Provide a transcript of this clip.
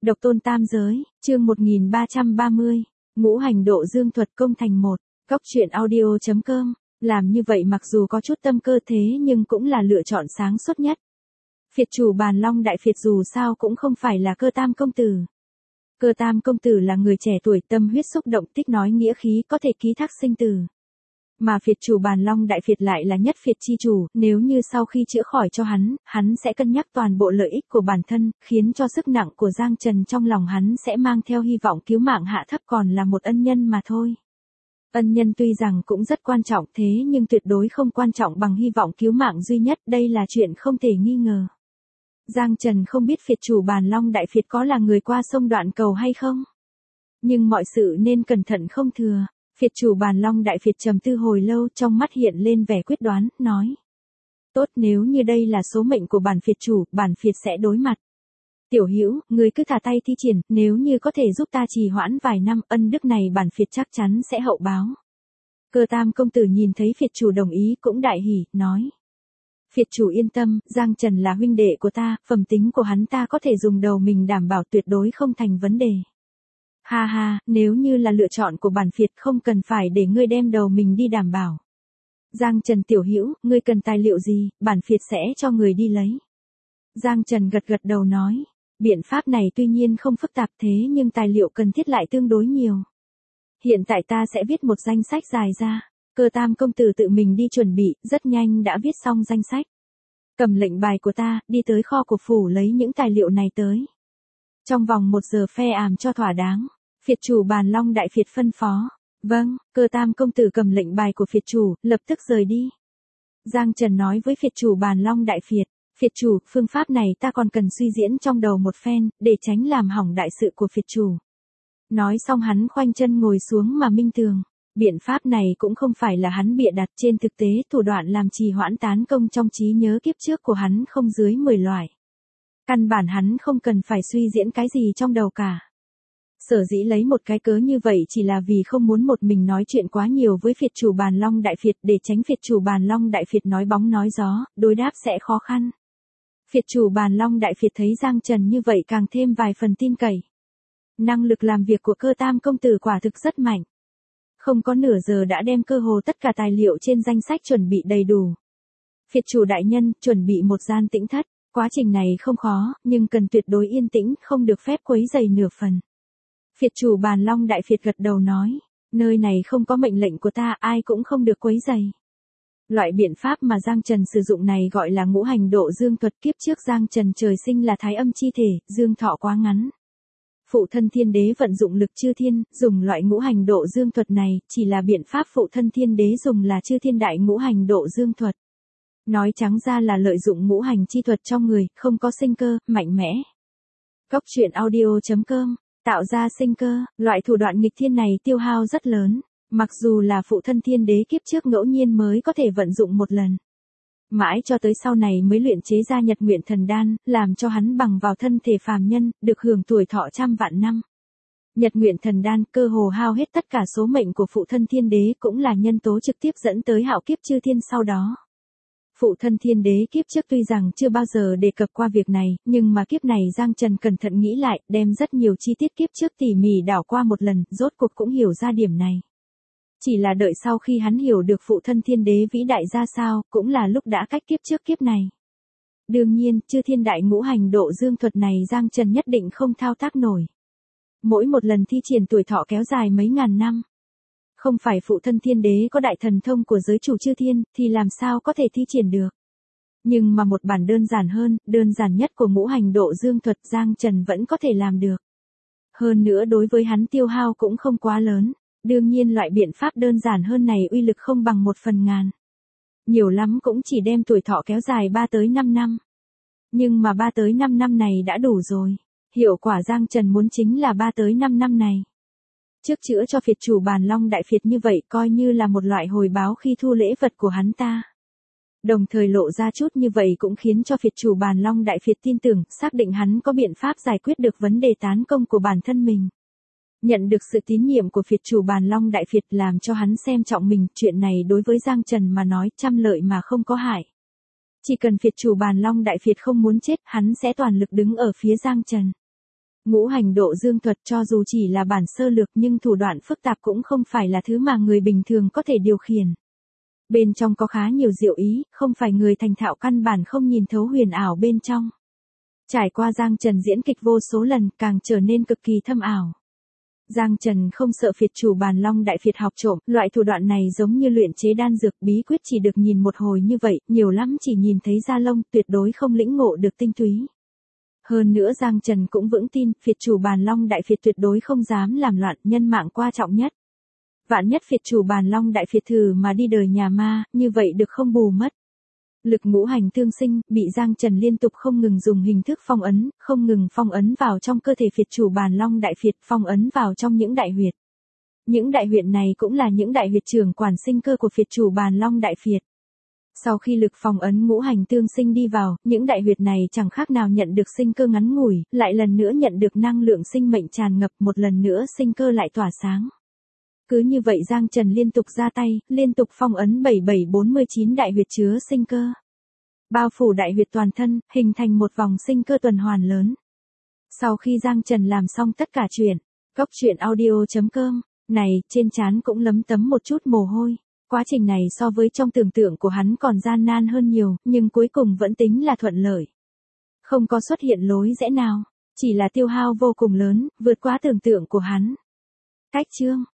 Độc tôn tam giới, chương 1330, ngũ hành độ dương thuật công thành 1, Cóc truyện audio.com, làm như vậy mặc dù có chút tâm cơ thế nhưng cũng là lựa chọn sáng suốt nhất. Phiệt chủ Bàn Long Đại Phiệt dù sao cũng không phải là Cơ Tam công tử. Cơ Tam công tử là người trẻ tuổi tâm huyết xúc động thích nói nghĩa khí có thể ký thác sinh tử. Mà phiệt chủ Bàn Long Đại Phiệt lại là nhất phiệt chi chủ, nếu như sau khi chữa khỏi cho hắn sẽ cân nhắc toàn bộ lợi ích của bản thân, khiến cho sức nặng của Giang Trần trong lòng hắn sẽ mang theo hy vọng cứu mạng hạ thấp còn là một ân nhân mà thôi. Ân nhân tuy rằng cũng rất quan trọng thế nhưng tuyệt đối không quan trọng bằng hy vọng cứu mạng duy nhất, đây là chuyện không thể nghi ngờ. Giang Trần không biết phiệt chủ Bàn Long Đại Phiệt có là người qua sông đoạn cầu hay không. Nhưng mọi sự nên cẩn thận không thừa. Phiệt chủ Bàn Long Đại Phiệt trầm tư hồi lâu, trong mắt hiện lên vẻ quyết đoán, nói. Tốt, nếu như đây là số mệnh của bản phiệt chủ, bản phiệt sẽ đối mặt. Tiểu Hữu, người cứ thả tay thi triển, nếu như có thể giúp ta trì hoãn vài năm, ân đức này bản phiệt chắc chắn sẽ hậu báo. Cơ Tam công tử nhìn thấy phiệt chủ đồng ý cũng đại hỉ, nói. Phiệt chủ yên tâm, Giang Trần là huynh đệ của ta, phẩm tính của hắn ta có thể dùng đầu mình đảm bảo tuyệt đối không thành vấn đề. Ha ha, nếu như là lựa chọn của bản phiệt không cần phải để ngươi đem đầu mình đi đảm bảo. Giang Trần tiểu hữu, ngươi cần tài liệu gì, bản phiệt sẽ cho người đi lấy. Giang Trần gật gật đầu nói, biện pháp này tuy nhiên không phức tạp thế nhưng tài liệu cần thiết lại tương đối nhiều. Hiện tại ta sẽ viết một danh sách dài ra. Cơ Tam công tử tự mình đi chuẩn bị, rất nhanh đã viết xong danh sách. Cầm lệnh bài của ta, đi tới kho của phủ lấy những tài liệu này tới. Trong vòng 1 giờ phe ảm cho thỏa đáng. Phiệt chủ Bàn Long Đại Phiệt phân phó. Vâng, Cơ Tam công tử cầm lệnh bài của phiệt chủ, lập tức rời đi. Giang Trần nói với phiệt chủ Bàn Long Đại Phiệt. Phiệt chủ, phương pháp này ta còn cần suy diễn trong đầu một phen, để tránh làm hỏng đại sự của phiệt chủ. Nói xong hắn khoanh chân ngồi xuống mà minh tường. Biện pháp này cũng không phải là hắn bịa đặt, trên thực tế thủ đoạn làm trì hoãn tán công trong trí nhớ kiếp trước của hắn không dưới 10 loại. Căn bản hắn không cần phải suy diễn cái gì trong đầu cả. Sở dĩ lấy một cái cớ như vậy chỉ là vì không muốn một mình nói chuyện quá nhiều với phiệt chủ Bàn Long Đại Phiệt, để tránh phiệt chủ Bàn Long Đại Phiệt nói bóng nói gió, đối đáp sẽ khó khăn. Phiệt chủ Bàn Long Đại Phiệt thấy Giang Trần như vậy càng thêm vài phần tin cậy. Năng lực làm việc của Cơ Tam công tử quả thực rất mạnh. Không có nửa giờ đã đem cơ hồ tất cả tài liệu trên danh sách chuẩn bị đầy đủ. Phiệt chủ đại nhân, chuẩn bị một gian tĩnh thất. Quá trình này không khó, nhưng cần tuyệt đối yên tĩnh, không được phép quấy rầy nửa phần. Phiệt chủ Bàn Long Đại Phiệt gật đầu nói, nơi này không có mệnh lệnh của ta, ai cũng không được quấy rầy. Loại biện pháp mà Giang Trần sử dụng này gọi là ngũ hành độ dương thuật. Kiếp trước Giang Trần trời sinh là thái âm chi thể, dương thọ quá ngắn. Phụ thân thiên đế vận dụng lực chư thiên, dùng loại ngũ hành độ dương thuật này, chỉ là biện pháp phụ thân thiên đế dùng là chư thiên đại ngũ hành độ dương thuật. Nói trắng ra là lợi dụng ngũ hành chi thuật trong người, không có sinh cơ, mạnh mẽ. Cóc truyện audio.com, tạo ra sinh cơ, loại thủ đoạn nghịch thiên này tiêu hao rất lớn, mặc dù là phụ thân thiên đế kiếp trước ngẫu nhiên mới có thể vận dụng một lần. Mãi cho tới sau này mới luyện chế ra Nhật Nguyện Thần Đan, làm cho hắn bằng vào thân thể phàm nhân, được hưởng tuổi thọ trăm vạn năm. Nhật Nguyện Thần Đan cơ hồ hao hết tất cả số mệnh của phụ thân thiên đế, cũng là nhân tố trực tiếp dẫn tới hạo kiếp chư thiên sau đó. Phụ thân thiên đế kiếp trước tuy rằng chưa bao giờ đề cập qua việc này, nhưng mà kiếp này Giang Trần cẩn thận nghĩ lại, đem rất nhiều chi tiết kiếp trước tỉ mỉ đảo qua một lần, rốt cuộc cũng hiểu ra điểm này. Chỉ là đợi sau khi hắn hiểu được phụ thân thiên đế vĩ đại ra sao, cũng là lúc đã cách kiếp trước kiếp này. Đương nhiên, chư thiên đại ngũ hành độ dương thuật này Giang Trần nhất định không thao tác nổi. Mỗi một lần thi triển tuổi thọ kéo dài mấy ngàn năm. Không phải phụ thân thiên đế có đại thần thông của giới chủ chư thiên, thì làm sao có thể thi triển được. Nhưng mà một bản đơn giản hơn, đơn giản nhất của ngũ hành độ dương thuật Giang Trần vẫn có thể làm được. Hơn nữa đối với hắn tiêu hao cũng không quá lớn. Đương nhiên loại biện pháp đơn giản hơn này uy lực không bằng 1/1000. Nhiều lắm cũng chỉ đem tuổi thọ kéo dài 3 tới 5 năm. Nhưng mà 3 tới 5 năm này đã đủ rồi. Hiệu quả Giang Trần muốn chính là 3 tới 5 năm này. Trước chữa cho phiệt chủ Bàn Long Đại Phiệt như vậy coi như là một loại hồi báo khi thu lễ vật của hắn ta. Đồng thời lộ ra chút như vậy cũng khiến cho phiệt chủ Bàn Long Đại Phiệt tin tưởng, xác định hắn có biện pháp giải quyết được vấn đề tán công của bản thân mình. Nhận được sự tín nhiệm của phiệt chủ Bàn Long Đại Phiệt làm cho hắn xem trọng mình, chuyện này đối với Giang Trần mà nói trăm lợi mà không có hại. Chỉ cần phiệt chủ Bàn Long Đại Phiệt không muốn chết, hắn sẽ toàn lực đứng ở phía Giang Trần. Ngũ hành độ dương thuật cho dù chỉ là bản sơ lược nhưng thủ đoạn phức tạp cũng không phải là thứ mà người bình thường có thể điều khiển. Bên trong có khá nhiều diệu ý, không phải người thành thạo căn bản không nhìn thấu huyền ảo bên trong. Trải qua Giang Trần diễn kịch vô số lần càng trở nên cực kỳ thâm ảo. Giang Trần không sợ phiệt chủ bàn long đại phiệt học trộm, loại thủ đoạn này giống như luyện chế đan dược bí quyết chỉ được nhìn một hồi như vậy, nhiều lắm chỉ nhìn thấy da lông, tuyệt đối không lĩnh ngộ được tinh túy. Hơn nữa Giang Trần cũng vững tin, phiệt chủ bàn long đại phiệt tuyệt đối không dám làm loạn, nhân mạng quan trọng nhất. Vạn nhất phiệt chủ bàn long đại phiệt thử mà đi đời nhà ma, như vậy được không bù mất. Lực ngũ hành tương sinh, bị Giang Trần liên tục không ngừng dùng hình thức phong ấn, không ngừng phong ấn vào trong cơ thể phiệt chủ bàn long đại phiệt, phong ấn vào trong những đại huyệt. Những đại huyệt này cũng là những đại huyệt trưởng quản sinh cơ của phiệt chủ bàn long đại phiệt. Sau khi lực phong ấn ngũ hành tương sinh đi vào, những đại huyệt này chẳng khác nào nhận được sinh cơ ngắn ngủi, lại lần nữa nhận được năng lượng sinh mệnh tràn ngập, một lần nữa sinh cơ lại tỏa sáng. Cứ như vậy Giang Trần liên tục ra tay, liên tục phong ấn 7749 đại huyệt chứa sinh cơ. Bao phủ đại huyệt toàn thân, hình thành một vòng sinh cơ tuần hoàn lớn. Sau khi Giang Trần làm xong tất cả chuyện, Cốc Truyện Audio.com, này, trên trán cũng lấm tấm một chút mồ hôi. Quá trình này so với trong tưởng tượng của hắn còn gian nan hơn nhiều, nhưng cuối cùng vẫn tính là thuận lợi. Không có xuất hiện lối rẽ nào, chỉ là tiêu hao vô cùng lớn, vượt quá tưởng tượng của hắn. Cách chương